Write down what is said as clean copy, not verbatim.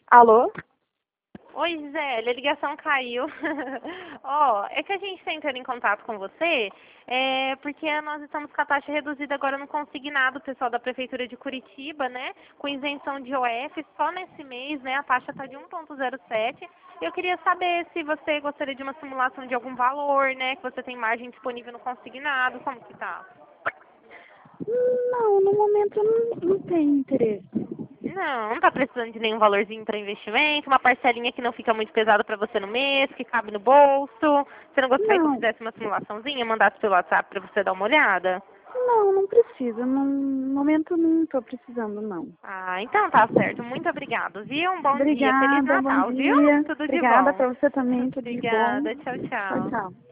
Alô? Oi, Gisele, a ligação caiu. Ó, é que a gente está entrando em contato com você, porque nós estamos com a taxa reduzida agora no consignado, o pessoal da Prefeitura de Curitiba, né? Com isenção de OF, só nesse mês, né? A taxa está de 1,07. Eu queria saber se você gostaria de uma simulação de algum valor, né? Que você tem margem disponível no consignado, como que tá? Não, no momento eu não tenho interesse. Não tá precisando de nenhum valorzinho para investimento, uma parcelinha que não fica muito pesada para você no mês, que cabe no bolso. Você não gostaria que eu Não, fizesse uma simulaçãozinha, mandasse pelo WhatsApp para você dar uma olhada? não precisa. No momento não estou precisando, não. Ah, então tá certo. Muito obrigado, viu? Um bom dia. Feliz Obrigada, bom Natal, viu? dia. Tudo de Obrigada bom. para você também, tudo de bom. Obrigada. Tchau, Tchau, tchau. tchau.